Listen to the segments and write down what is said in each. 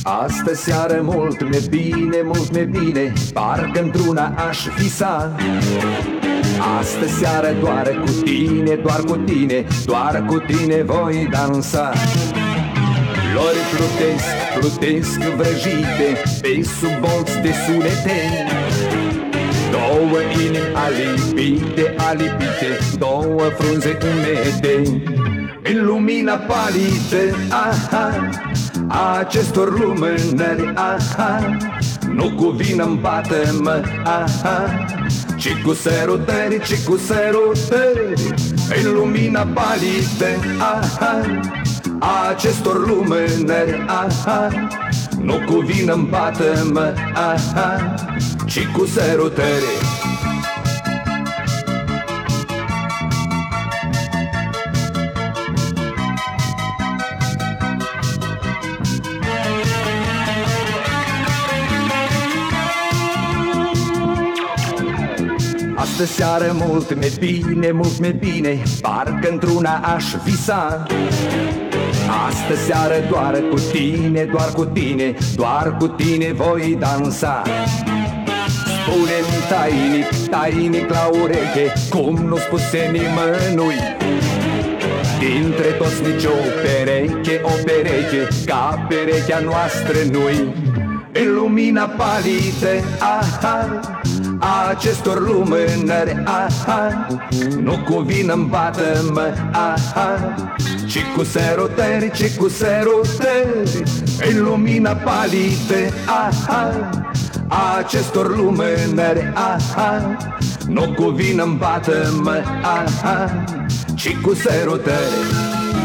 Astă seară mult mai bine, parcă într-una aș visa. Astă seară doar cu tine, doar cu tine, doar cu tine voi dansa. Flori plutesc vrăjite pe sub bolți de sunete. Două inimi alipite, două frunze umede. În lumina palidă, aha, a acestor lumânări, aha, nu cuvină-mi bată-mă, aha, ci cu sărutări, în lumina palidă, aha, a acestor lumânări, aha, nu cuvină-mi bată-mă, aha, ci cu sărutări. Astă seară mult mai bine, parcă într-una aș visa. Astă seară doar cu tine, doar cu tine, doar cu tine voi dansa. Spune-mi tainic la ureche, cum nu spuse nimănui. Dintre toți nici o pereche, ca perechea noastră nu-i. În lumina palidă, aha, a acestor lumânări, aha, nu cuvină-mi bată-mă, aha, ci cu sărutări, în lumina palidă, aha, a acestor lumânări, aha, nu cuvină-mi bată-mă, aha, ci cu sărutări.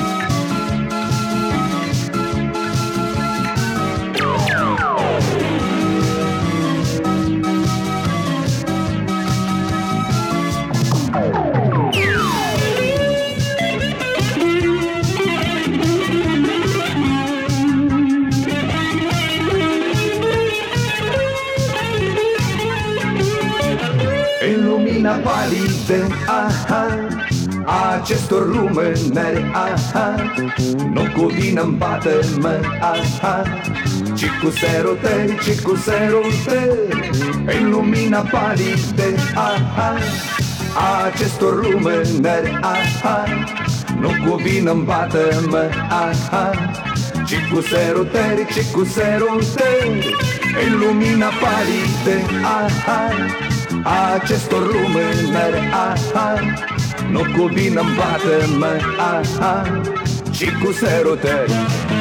În lumina palidă, aha, a acestor lumânări, aha, nu cuvină-mi bată-mă, aha, ci cu sărutări, în lumina palidă, aha, a acestor lumânări, aha, nu cuvină-mi bată-mă, aha, ci cu sărutări, în lumina palidă, aha, a acestor lumânări, aha, nu cuvină-mi bată-mă, aha, ci cu sărutări.